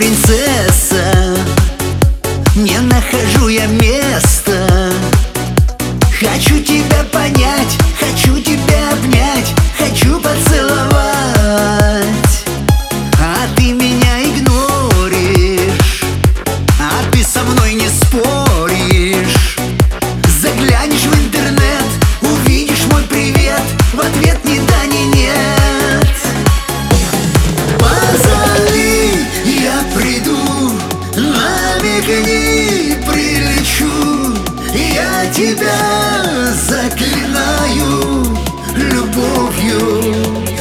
принцесса, не нахожу я места. Хочу тебя понять, хочу тебя обнять, хочу поцеловать, а ты меня игноришь, а ты со мной не споришь. Заглянешь в интернет, увидишь мой привет, в ответ ни да, ни нет. Позови, я приду, намекни, прилечу. Я тебя заклинаю любовью.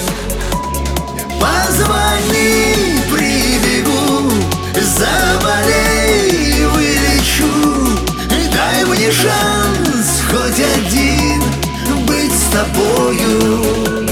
Позвони, прибегу, заболей, вылечу. Дай мне шанс хоть один быть с тобою.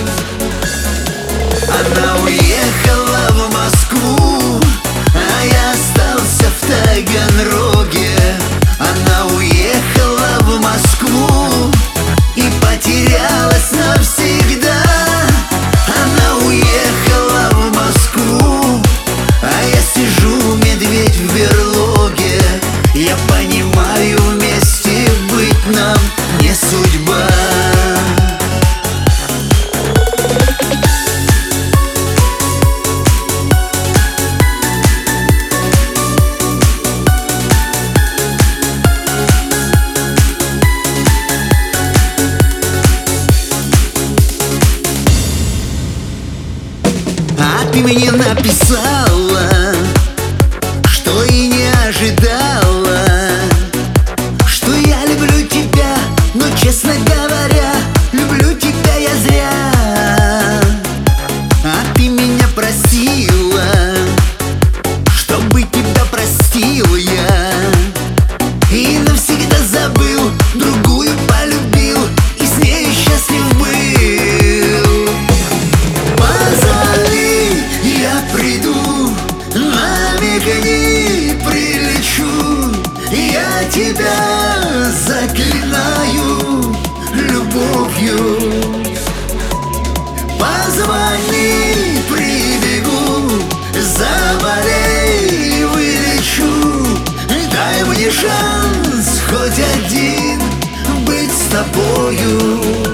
Она уехала в Москву, а я остался в Таганроге. Она уехала в Москву и потерялась навсегда. Она уехала в Москву, а я сижу, медведь в берлоге. Я понимаю, вместе быть нам не судьба. А ты мне написала, что и не ожидала, что я люблю тебя, но, честно говоря, люблю тебя я зря. А ты меня просила, чтобы тебя простил я, и навсегда забыл, другую полюбил, и с нею счастлив был. Позови, я приду, намекни, прилечу. Я тебя заклинаю любовью. Позвони, прибегу, заболей, вылечу. Дай мне шанс хоть один быть с тобою.